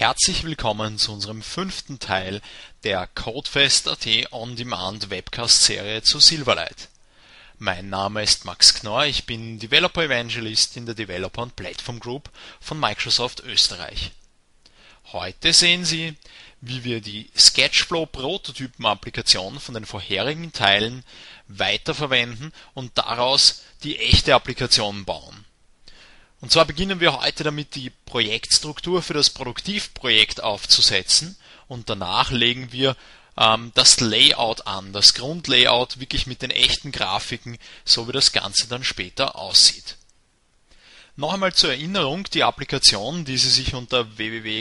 Herzlich willkommen zu unserem 5. Teil der Codefest.at On-Demand Webcast-Serie zu Silverlight. Mein Name ist Max Knorr, ich bin Developer Evangelist in der Developer und Platform Group von Microsoft Österreich. Heute sehen Sie, wie wir die Sketchflow-Prototypen-Applikation von den vorherigen Teilen weiterverwenden und daraus die echte Applikation bauen. Und zwar beginnen wir heute damit, die Projektstruktur für das Produktivprojekt aufzusetzen und danach legen wir das Layout an, das Grundlayout wirklich mit den echten Grafiken, so wie das Ganze dann später aussieht. Noch einmal zur Erinnerung, die Applikation, die Sie sich unter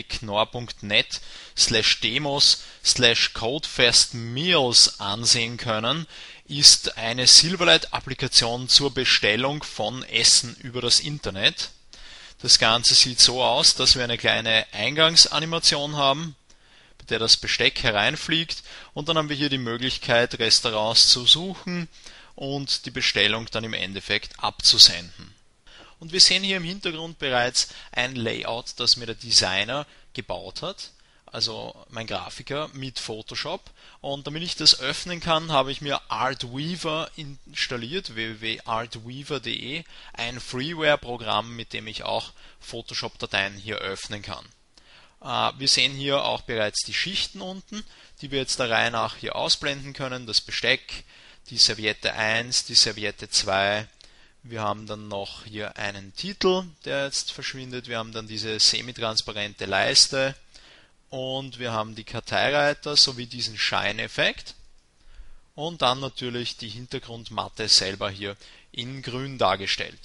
www.knorr.net/demos/codefestmeals ansehen können, ist eine Silverlight-Applikation zur Bestellung von Essen über das Internet. Das Ganze sieht so aus, dass wir eine kleine Eingangsanimation haben, bei der das Besteck hereinfliegt, und dann haben wir hier die Möglichkeit, Restaurants zu suchen und die Bestellung dann im Endeffekt abzusenden. Und wir sehen hier im Hintergrund bereits ein Layout, das mir der Designer gebaut hat, also mein Grafiker mit Photoshop. Und damit ich das öffnen kann, habe ich mir Artweaver installiert, www.artweaver.de, ein Freeware-Programm, mit dem ich auch Photoshop-Dateien hier öffnen kann. Wir sehen hier auch bereits die Schichten unten, die wir jetzt der Reihe nach hier ausblenden können, das Besteck, die Serviette 1, die Serviette 2, wir haben dann noch hier einen Titel, der jetzt verschwindet, wir haben dann diese semi-transparente Leiste und wir haben die Karteireiter sowie diesen Shine-Effekt und dann natürlich die Hintergrundmatte selber hier in grün dargestellt.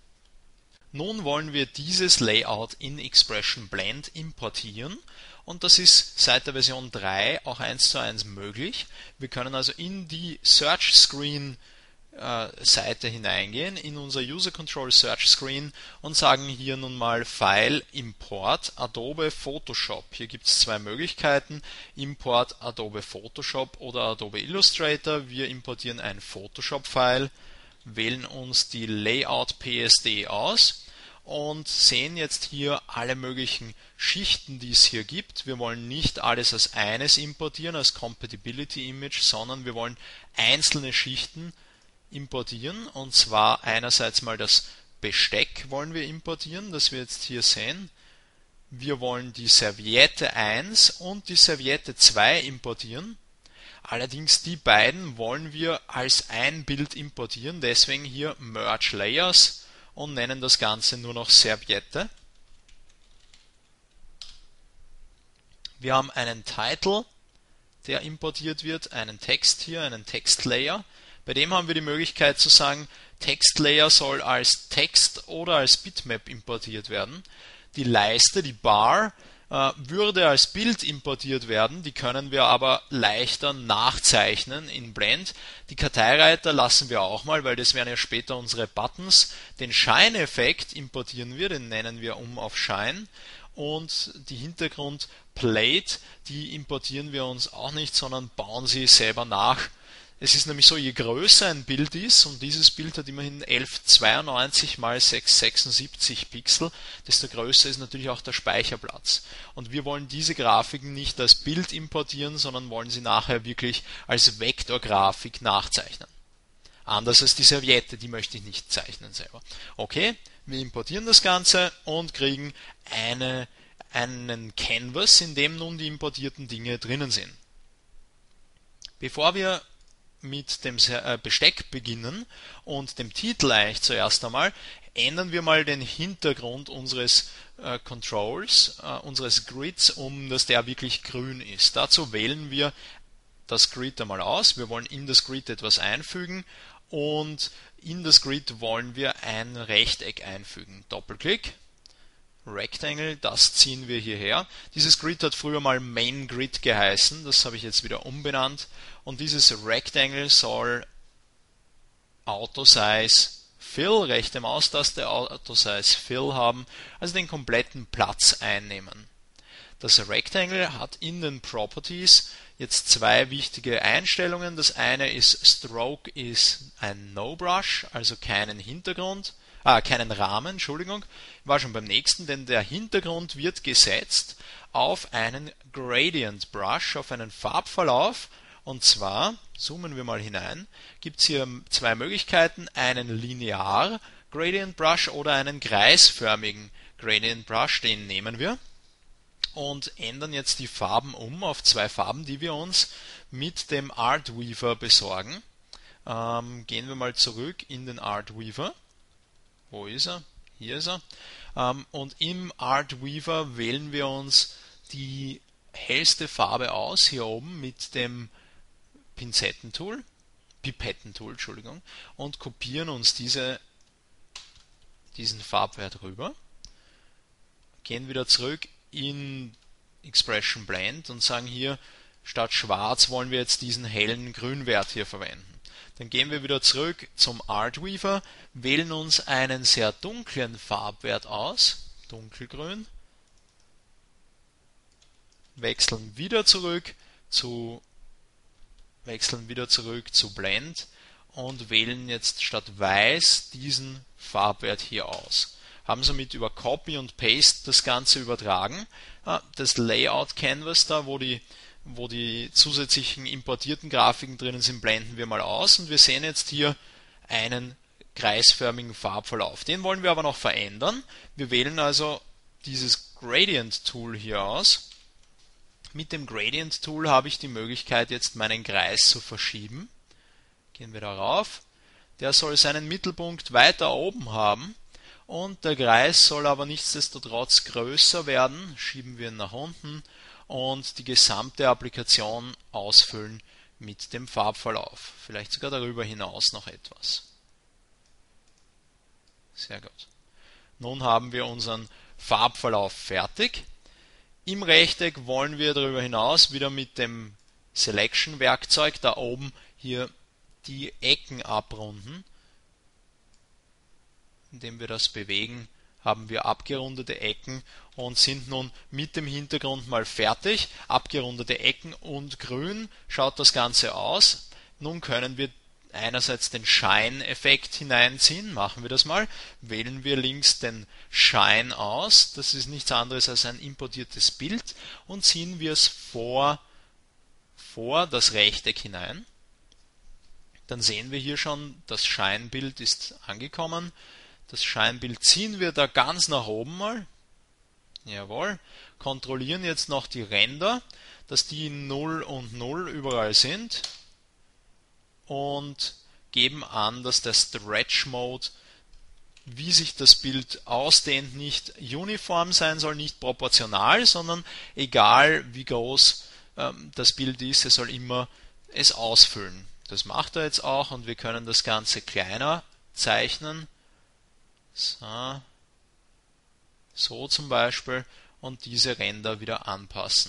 Nun wollen wir dieses Layout in Expression Blend importieren und das ist seit der Version 3 auch 1:1 möglich. Wir können also in die Search Screen Seite hineingehen, in unser User Control Search Screen und sagen hier nun mal File Import Adobe Photoshop. Hier gibt es zwei Möglichkeiten, Import Adobe Photoshop oder Adobe Illustrator. Wir importieren ein Photoshop-File, wählen uns die Layout PSD aus und sehen jetzt hier alle möglichen Schichten, die es hier gibt. Wir wollen nicht alles als eines importieren, als Compatibility Image, sondern wir wollen einzelne Schichten importieren, und zwar einerseits mal das Besteck wollen wir importieren, das wir jetzt hier sehen. Wir wollen die Serviette 1 und die Serviette 2 importieren. Allerdings die beiden wollen wir als ein Bild importieren, deswegen hier Merge Layers und nennen das Ganze nur noch Serviette. Wir haben einen Title, der importiert wird, einen Text hier, einen Textlayer. Bei dem haben wir die Möglichkeit zu sagen, Textlayer soll als Text oder als Bitmap importiert werden. Die Leiste, die Bar, würde als Bild importiert werden, die können wir aber leichter nachzeichnen in Blend. Die Karteireiter lassen wir auch mal, weil das wären ja später unsere Buttons. Den Shine-Effekt importieren wir, den nennen wir auf Shine. Und die Hintergrundplate, die importieren wir uns auch nicht, sondern bauen sie selber nach. Es ist nämlich so, je größer ein Bild ist, und dieses Bild hat immerhin 1192 x 676 Pixel, desto größer ist natürlich auch der Speicherplatz. Und wir wollen diese Grafiken nicht als Bild importieren, sondern wollen sie nachher wirklich als Vektorgrafik nachzeichnen. Anders als die Serviette, die möchte ich nicht zeichnen selber. Okay, wir importieren das Ganze und kriegen einen Canvas, in dem nun die importierten Dinge drinnen sind. Bevor wir mit dem Besteck beginnen und dem Titel eigentlich zuerst einmal, ändern wir mal den Hintergrund unseres Controls, unseres Grids, dass der wirklich grün ist. Dazu wählen wir das Grid einmal aus. Wir wollen in das Grid etwas einfügen und in das Grid wollen wir ein Rechteck einfügen. Doppelklick. Rectangle, das ziehen wir hierher. Dieses Grid hat früher mal Main Grid geheißen, das habe ich jetzt wieder umbenannt, und dieses Rectangle soll Auto Size Fill, rechte Maustaste, Auto Size Fill haben, also den kompletten Platz einnehmen. Das Rectangle hat in den Properties jetzt zwei wichtige Einstellungen. Das eine ist Stroke ist ein No Brush, also keinen Hintergrund, keinen Rahmen, Entschuldigung, war schon beim nächsten, denn der Hintergrund wird gesetzt auf einen Gradient Brush, auf einen Farbverlauf. Und zwar, zoomen wir mal hinein, gibt es hier zwei Möglichkeiten, einen linear Gradient Brush oder einen kreisförmigen Gradient Brush, den nehmen wir und ändern jetzt die Farben um auf zwei Farben, die wir uns mit dem Artweaver besorgen. Gehen wir mal zurück in den Artweaver. Wo ist er? Hier ist er. Und im Artweaver wählen wir uns die hellste Farbe aus, hier oben mit dem Pinzettentool, Pipettentool, Entschuldigung, und kopieren uns diesen Farbwert rüber. Gehen wieder zurück in Expression Blend und sagen hier, statt schwarz wollen wir jetzt diesen hellen Grünwert hier verwenden. Dann gehen wir wieder zurück zum Artweaver, wählen uns einen sehr dunklen Farbwert aus, dunkelgrün, wechseln wieder zurück zu Blend und wählen jetzt statt weiß diesen Farbwert hier aus. Haben somit über Copy und Paste das Ganze übertragen. Das Layout Canvas da, wo die zusätzlichen importierten Grafiken drinnen sind, blenden wir mal aus und wir sehen jetzt hier einen kreisförmigen Farbverlauf. Den wollen wir aber noch verändern. Wir wählen also dieses Gradient Tool hier aus. Mit dem Gradient Tool habe ich die Möglichkeit, jetzt meinen Kreis zu verschieben. Gehen wir darauf. Der soll seinen Mittelpunkt weiter oben haben und der Kreis soll aber nichtsdestotrotz größer werden. Schieben wir ihn nach unten und die gesamte Applikation ausfüllen mit dem Farbverlauf. Vielleicht sogar darüber hinaus noch etwas. Sehr gut. Nun haben wir unseren Farbverlauf fertig. Im Rechteck wollen wir darüber hinaus wieder mit dem Selection-Werkzeug da oben hier die Ecken abrunden. Indem wir das bewegen, haben wir abgerundete Ecken und sind nun mit dem Hintergrund mal fertig. Abgerundete Ecken und grün schaut das Ganze aus. Nun können wir einerseits den Shine-Effekt hineinziehen. Machen wir das mal. Wählen wir links den Shine aus. Das ist nichts anderes als ein importiertes Bild und ziehen wir es vor das Rechteck hinein. Dann sehen wir hier schon, das Shine-Bild ist angekommen. Das Shine-Bild ziehen wir da ganz nach oben mal. Jawohl. Kontrollieren jetzt noch die Ränder, dass die 0 und 0 überall sind. Und geben an, dass der Stretch Mode, wie sich das Bild ausdehnt, nicht uniform sein soll, nicht proportional, sondern egal wie groß das Bild ist, er soll immer es ausfüllen. Das macht er jetzt auch und wir können das Ganze kleiner zeichnen. So zum Beispiel und diese Ränder wieder anpassen.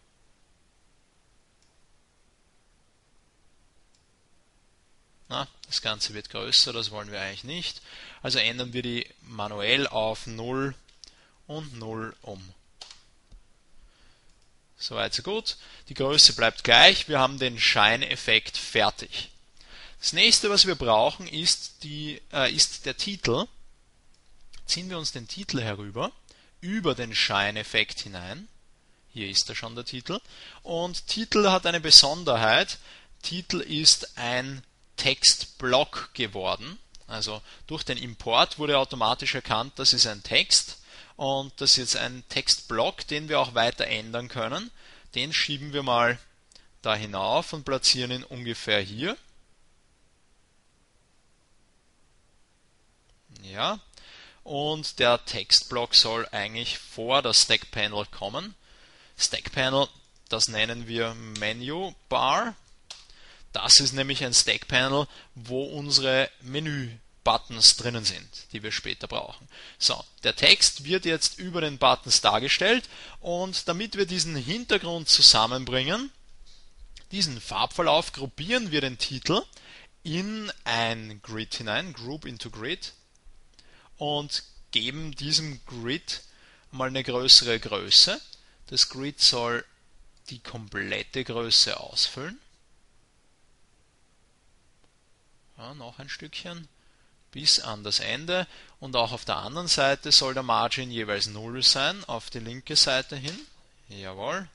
Das Ganze wird größer, das wollen wir eigentlich nicht. Also ändern wir die manuell auf 0 und 0 um. Soweit so gut. Die Größe bleibt gleich. Wir haben den Shine-Effekt fertig. Das nächste, was wir brauchen, ist der Titel. Ziehen wir uns den Titel herüber, über den Shine-Effekt hinein. Hier ist schon der Titel. Und Titel hat eine Besonderheit. Titel ist ein Textblock geworden. Also durch den Import wurde automatisch erkannt, das ist ein Text. Und das ist jetzt ein Textblock, den wir auch weiter ändern können. Den schieben wir mal da hinauf und platzieren ihn ungefähr hier. Ja. Und der Textblock soll eigentlich vor das Stack Panel kommen. Stack Panel, das nennen wir Menu Bar. Das ist nämlich ein Stack Panel, wo unsere Menü-Buttons drinnen sind, die wir später brauchen. So, der Text wird jetzt über den Buttons dargestellt und damit wir diesen Hintergrund zusammenbringen, diesen Farbverlauf, gruppieren wir den Titel in ein Grid hinein, Group into Grid, und geben diesem Grid mal eine größere Größe. Das Grid soll die komplette Größe ausfüllen. Ja, noch ein Stückchen. bis an das Ende, und auch auf der anderen Seite soll der Margin jeweils 0 sein, auf die linke Seite hin. Jawohl.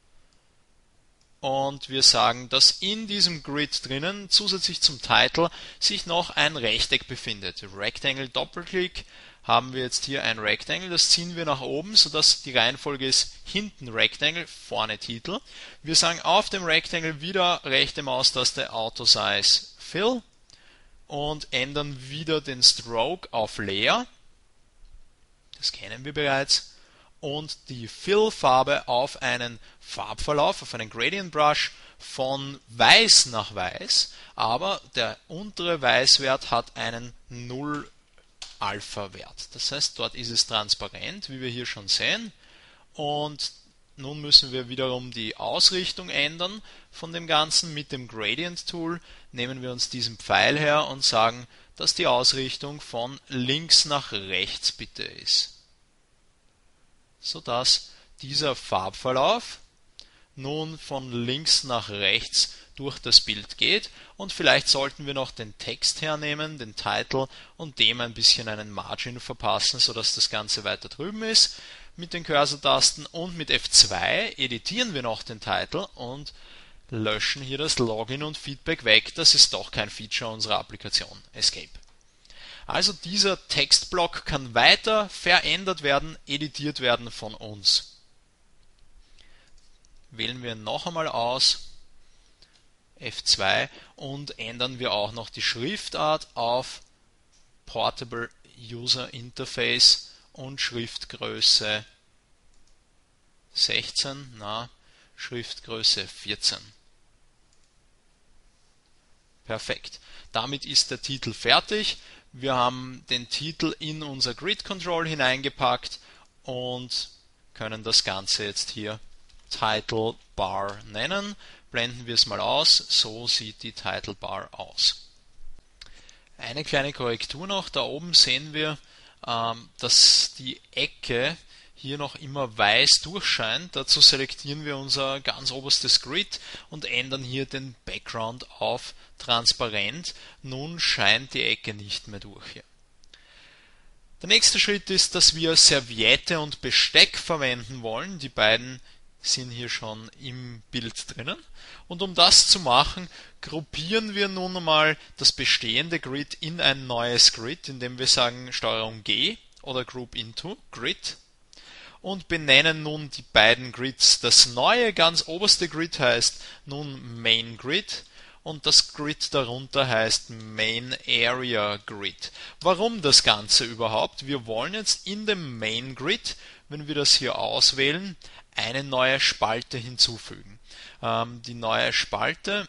Und wir sagen, dass in diesem Grid drinnen zusätzlich zum Title sich noch ein Rechteck befindet. Rectangle Doppelklick, haben wir jetzt hier ein Rectangle, das ziehen wir nach oben, sodass die Reihenfolge ist hinten Rectangle, vorne Titel. Wir sagen auf dem Rectangle wieder rechte Maustaste Auto Size Fill und ändern wieder den Stroke auf Layer. Das kennen wir bereits. Und die Fill-Farbe auf einen Farbverlauf, auf einen Gradient Brush von weiß nach weiß, aber der untere Weißwert hat einen 0 Alpha-Wert. Das heißt, dort ist es transparent, wie wir hier schon sehen. Und nun müssen wir wiederum die Ausrichtung ändern von dem Ganzen. Mit dem Gradient Tool nehmen wir uns diesen Pfeil her und sagen, dass die Ausrichtung von links nach rechts bitte ist, sodass dieser Farbverlauf nun von links nach rechts durch das Bild geht, und vielleicht sollten wir noch den Text hernehmen, den Title, und dem ein bisschen einen Margin verpassen, sodass das Ganze weiter drüben ist. Mit den Cursor-Tasten und mit F2 editieren wir noch den Title und löschen hier das Login und Feedback weg. Das ist doch kein Feature unserer Applikation. Escape. Also dieser Textblock kann weiter verändert werden, editiert werden von uns. Wählen wir noch einmal aus, F2, und ändern wir auch noch die Schriftart auf Portable User Interface und Schriftgröße 16, Schriftgröße 14. Perfekt. Damit ist der Titel fertig. Wir haben den Titel in unser Grid Control hineingepackt und können das Ganze jetzt hier Title Bar nennen. Blenden wir es mal aus. So sieht die Title Bar aus. Eine kleine Korrektur noch. Da oben sehen wir, dass die Ecke hier noch immer weiß durchscheint. Dazu selektieren wir unser ganz oberstes Grid und ändern hier den Background auf transparent. Nun scheint die Ecke nicht mehr durch hier. Der nächste Schritt ist, dass wir Serviette und Besteck verwenden wollen. Die beiden sind hier schon im Bild drinnen. Und um das zu machen, gruppieren wir nun einmal das bestehende Grid in ein neues Grid, indem wir sagen STRG G oder Group into Grid. Und benennen nun die beiden Grids. Das neue, ganz oberste Grid heißt nun Main Grid und das Grid darunter heißt Main Area Grid. Warum das Ganze überhaupt? Wir wollen jetzt in dem Main Grid, wenn wir das hier auswählen, eine neue Spalte hinzufügen. Die neue Spalte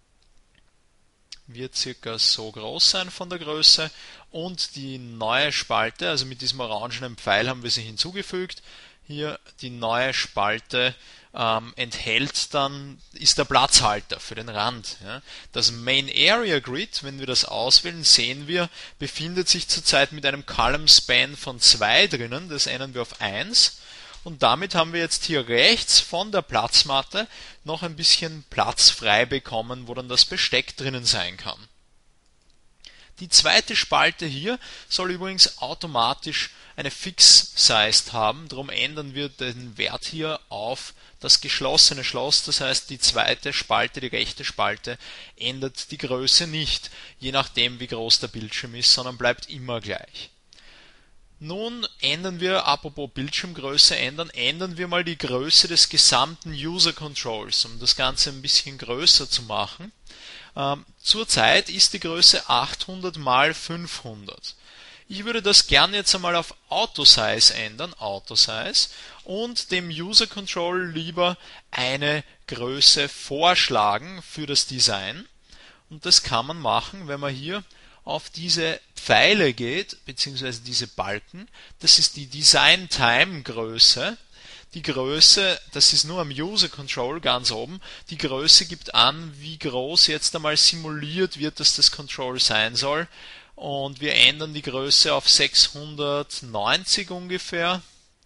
wird circa so groß sein von der Größe, und die neue Spalte, also mit diesem orangenen Pfeil haben wir sie hinzugefügt. Hier die neue Spalte enthält dann, ist der Platzhalter für den Rand. Ja. Das Main Area Grid, wenn wir das auswählen, sehen wir, befindet sich zurzeit mit einem Column Span von 2 drinnen, das ändern wir auf 1. Und damit haben wir jetzt hier rechts von der Platzmatte noch ein bisschen Platz frei bekommen, wo dann das Besteck drinnen sein kann. Die zweite Spalte hier soll übrigens automatisch eine Fix-Sized haben, darum ändern wir den Wert hier auf das geschlossene Schloss, das heißt die zweite Spalte, die rechte Spalte, ändert die Größe nicht, je nachdem wie groß der Bildschirm ist, sondern bleibt immer gleich. Nun ändern wir, apropos Bildschirmgröße ändern wir mal die Größe des gesamten User Controls, um das Ganze ein bisschen größer zu machen. Zurzeit ist die Größe 800 x 500. Ich würde das gerne jetzt einmal auf Auto Size ändern, Auto Size, und dem User Control lieber eine Größe vorschlagen für das Design. Und das kann man machen, wenn man hier auf diese Pfeile geht, beziehungsweise diese Balken. Das ist die Design Time Größe. Die Größe, das ist nur am User Control ganz oben, die Größe gibt an, wie groß jetzt einmal simuliert wird, dass das Control sein soll. Und wir ändern die Größe auf 690 ungefähr,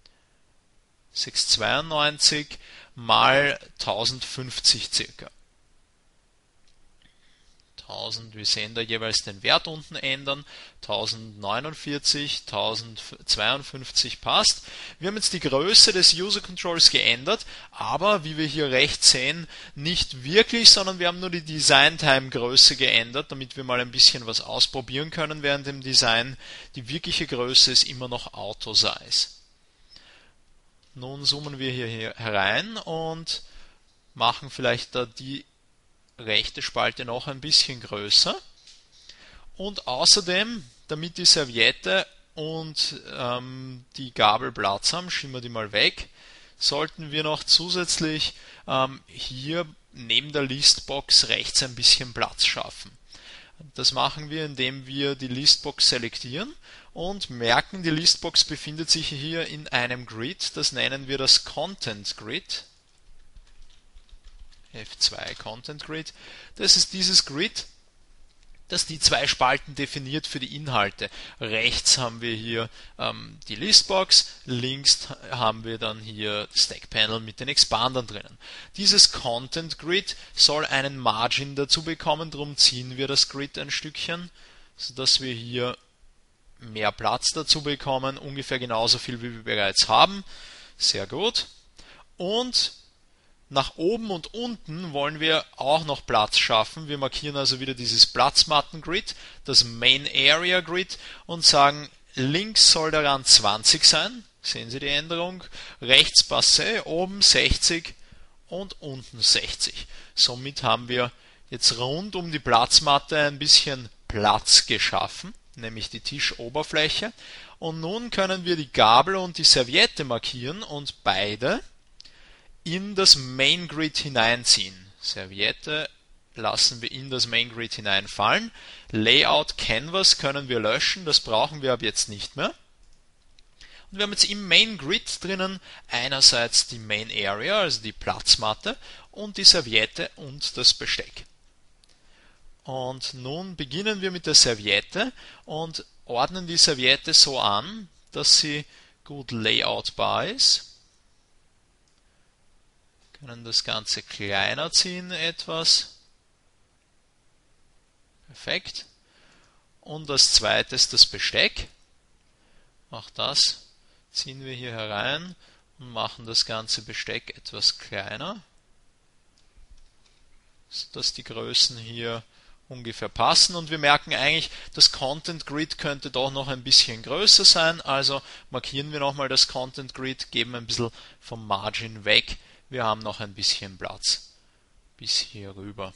692 mal 1050 circa. Wir sehen da jeweils den Wert unten ändern, 1049, 1052 passt. Wir haben jetzt die Größe des User Controls geändert, aber wie wir hier rechts sehen, nicht wirklich, sondern wir haben nur die Design Time Größe geändert, damit wir mal ein bisschen was ausprobieren können während dem Design. Die wirkliche Größe ist immer noch Auto Size. Nun zoomen wir hier herein und machen vielleicht da die rechte Spalte noch ein bisschen größer. Und außerdem, damit die Serviette und die Gabel Platz haben, schieben wir die mal weg, sollten wir noch zusätzlich hier neben der Listbox rechts ein bisschen Platz schaffen. Das machen wir, indem wir die Listbox selektieren und merken, die Listbox befindet sich hier in einem Grid, das nennen wir das Content Grid. F2 Content Grid. Das ist dieses Grid, das die zwei Spalten definiert für die Inhalte. Rechts haben wir hier die Listbox, links haben wir dann hier das Stack Panel mit den Expandern drinnen. Dieses Content Grid soll einen Margin dazu bekommen, darum ziehen wir das Grid ein Stückchen, sodass wir hier mehr Platz dazu bekommen, ungefähr genauso viel wie wir bereits haben. Sehr gut. Und nach oben und unten wollen wir auch noch Platz schaffen. Wir markieren also wieder dieses Platzmatten-Grid, das Main Area Grid und sagen, links soll der Rand 20 sein. Sehen Sie die Änderung? Rechts Passé, oben 60 und unten 60. Somit haben wir jetzt rund um die Platzmatte ein bisschen Platz geschaffen, nämlich die Tischoberfläche. Und nun können wir die Gabel und die Serviette markieren und beide in das Main Grid hineinziehen. Serviette lassen wir in das Main Grid hineinfallen. Layout Canvas können wir löschen, das brauchen wir ab jetzt nicht mehr. Und wir haben jetzt im Main Grid drinnen einerseits die Main Area, also die Platzmatte, und die Serviette und das Besteck. Und nun beginnen wir mit der Serviette und ordnen die Serviette so an, dass sie gut layoutbar ist. Können das Ganze kleiner ziehen etwas. Perfekt. Und als zweites das Besteck. Auch das ziehen wir hier herein und machen das ganze Besteck etwas kleiner, sodass die Größen hier ungefähr passen. Und wir merken eigentlich, das Content Grid könnte doch noch ein bisschen größer sein. Also markieren wir nochmal das Content Grid, geben ein bisschen vom Margin weg. Wir haben noch ein bisschen Platz bis hier rüber.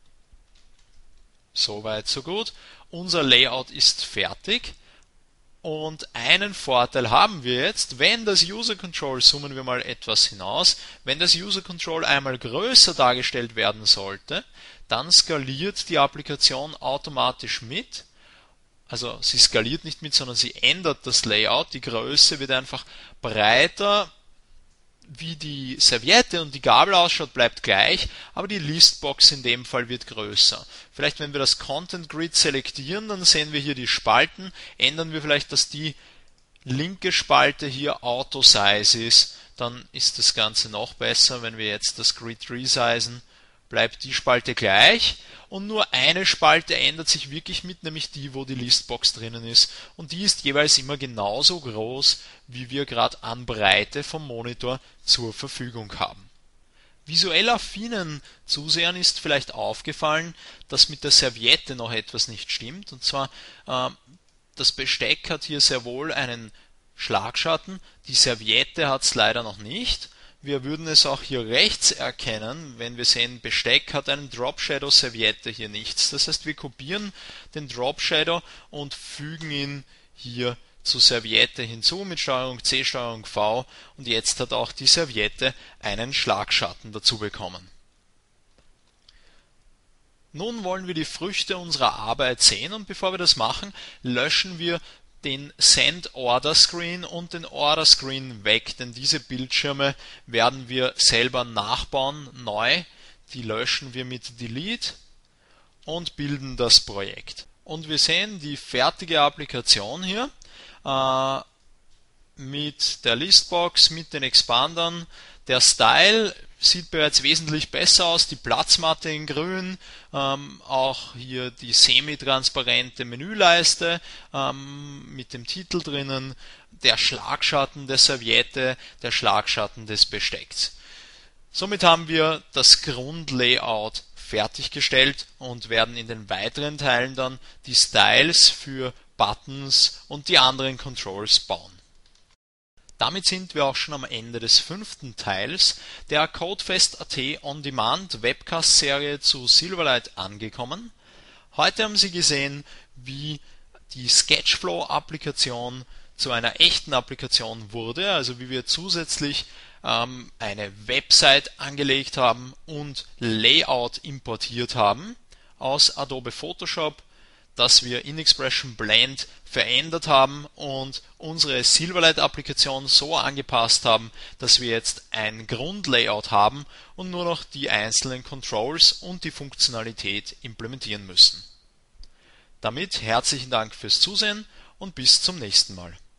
Soweit, so gut. Unser Layout ist fertig. Und einen Vorteil haben wir jetzt, wenn das User Control, zoomen wir mal etwas hinaus, wenn das User Control einmal größer dargestellt werden sollte, dann skaliert die Applikation automatisch mit. Also sie skaliert nicht mit, sondern sie ändert das Layout. Die Größe wird einfach breiter. Wie die Serviette und die Gabel ausschaut, bleibt gleich, aber die Listbox in dem Fall wird größer. Vielleicht, wenn wir das Content Grid selektieren, dann sehen wir hier die Spalten, ändern wir vielleicht, dass die linke Spalte hier Auto Size ist, dann ist das Ganze noch besser. Wenn wir jetzt das Grid resizen, bleibt die Spalte gleich und nur eine Spalte ändert sich wirklich mit, nämlich die, wo die Listbox drinnen ist, und die ist jeweils immer genauso groß, wie wir gerade an Breite vom Monitor zur Verfügung haben. Visuell affinen Zusehern ist vielleicht aufgefallen, dass mit der Serviette noch etwas nicht stimmt, und zwar das Besteck hat hier sehr wohl einen Schlagschatten, die Serviette hat es leider noch nicht. Wir würden es auch hier rechts erkennen, wenn wir sehen, Besteck hat einen Drop Shadow, Serviette hier nichts. Das heißt, wir kopieren den Drop Shadow und fügen ihn hier zu Serviette hinzu mit Steuerung C, Steuerung V, und jetzt hat auch die Serviette einen Schlagschatten dazu bekommen. Nun wollen wir die Früchte unserer Arbeit sehen, und bevor wir das machen, löschen wir den Send Order Screen und den Order Screen weg, denn diese Bildschirme werden wir selber nachbauen, neu. Die löschen wir mit Delete und bilden das Projekt. Und wir sehen die fertige Applikation hier mit der Listbox, mit den Expandern. Der Style sieht bereits wesentlich besser aus, die Platzmatte in grün, auch hier die semi-transparente Menüleiste mit dem Titel drinnen, der Schlagschatten der Serviette, der Schlagschatten des Bestecks. Somit haben wir das Grundlayout fertiggestellt und werden in den weiteren Teilen dann die Styles für Buttons und die anderen Controls bauen. Damit sind wir auch schon am Ende des 5. Teils der Codefest.at On-Demand Webcast-Serie zu Silverlight angekommen. Heute haben Sie gesehen, wie die Sketchflow-Applikation zu einer echten Applikation wurde, also wie wir zusätzlich eine Website angelegt haben und Layout importiert haben aus Adobe Photoshop, dass wir in Expression Blend verändert haben und unsere Silverlight-Applikation so angepasst haben, dass wir jetzt ein Grundlayout haben und nur noch die einzelnen Controls und die Funktionalität implementieren müssen. Damit herzlichen Dank fürs Zusehen und bis zum nächsten Mal.